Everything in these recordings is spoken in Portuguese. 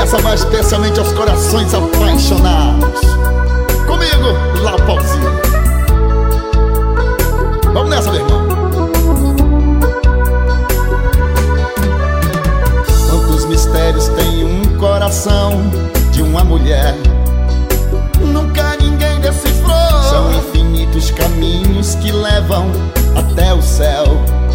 essa vai especialmente aos corações apaixonados. Comigo, Lapauzinho. Vamos nessa, meu irmão. Quantos mistérios tem um coração de uma mulher? Nunca ninguém decifrou. São infinitos caminhos que levam até o céu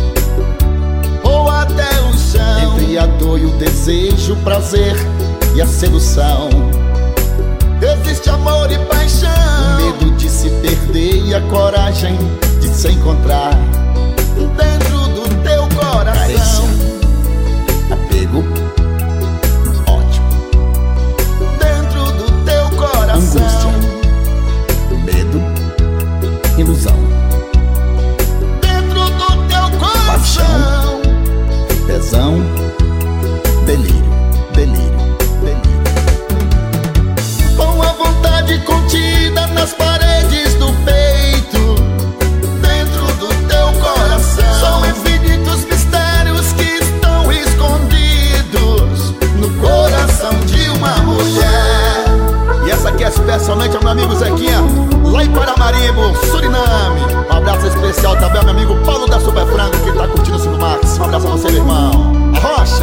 ou até o chão. Entre a dor e o desejo, o prazer e a sedução, existe amor e paixão. O medo de se perder e a coragem de se encontrar dentro do teu coração. Carência, apego, ódio dentro do teu coração. Angústia, medo, ilusão dentro do teu coração. Paixão, tesão, delírio, delírio, delírio. Com a vontade contida nas paredes do peito, dentro do teu coração, são infinitos mistérios que estão escondidos no coração de uma mulher. E essa aqui é especialmente ao meu amigo Zequinha, lá em Paramaribo, Suriname. Um abraço especial também ao meu amigo Paulo da Super Frango, que tá curtindo o Silvio Max. Um abraço a você, meu irmão. Arrocha!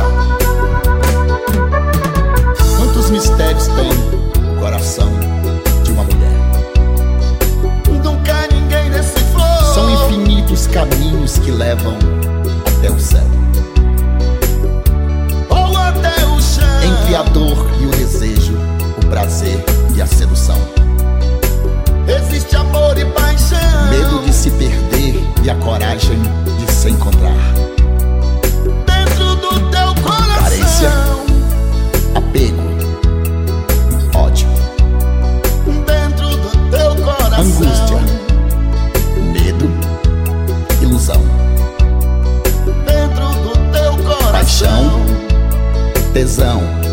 Quantos mistérios tem o coração de uma mulher? Nunca ninguém decifrou. São infinitos caminhos que levam até o céu ou até o chão. Entre a dor e o desejo, o prazer e a sedução, existe amor e paixão. Medo de se perder e a coragem de se encontrar dentro do teu coração. Carência, apego, ódio dentro do teu coração. Angústia, medo, ilusão dentro do teu coração. Paixão, tesão,